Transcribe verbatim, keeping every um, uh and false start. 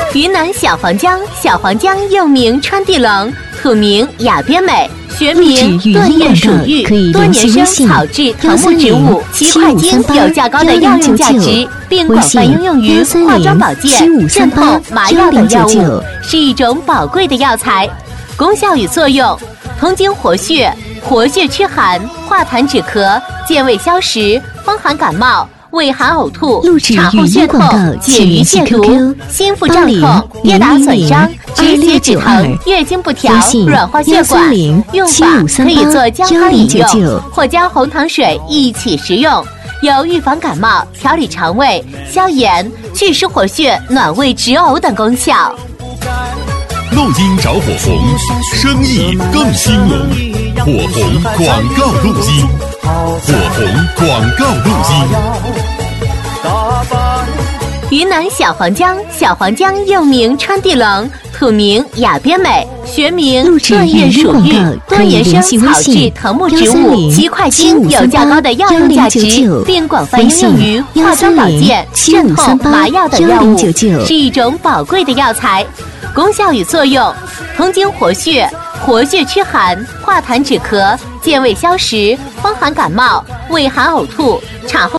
云南小黄姜，小黄姜又名川地龙，土名雅边美，学名断叶鼠玉，多年生草质藤木植物，其块茎有较高的药用价值，并广泛应用于化妆保健、镇痛、麻药等药物，是一种宝贵的药材。功效与作用：通经活血，活血驱寒，化痰止咳，健胃消食，风寒感冒。胃寒呕吐、产后血痛、解鱼泻毒、心腹胀痛、跌打损伤、止血止疼、月经不调、软化血管。用法可以做姜汤饮用，或加红糖水一起食用，有预防感冒、调理肠胃、消炎、祛湿活血、暖胃止呕等功效。 录音找火红，生意更兴隆。火红广告录音，火红广告录音。 云南小黄姜，小黄姜又名川地龙，土名雅边美，学名断叶鼠玉，多年生草质藤木植物，其块茎有较高的药用价值，并广泛应用于化妆保健、镇痛、麻药等药物，是一种宝贵的药材。功效与作用：通经活血，活血驱寒，化痰止咳，健胃消食，风寒感冒、胃寒呕吐、产后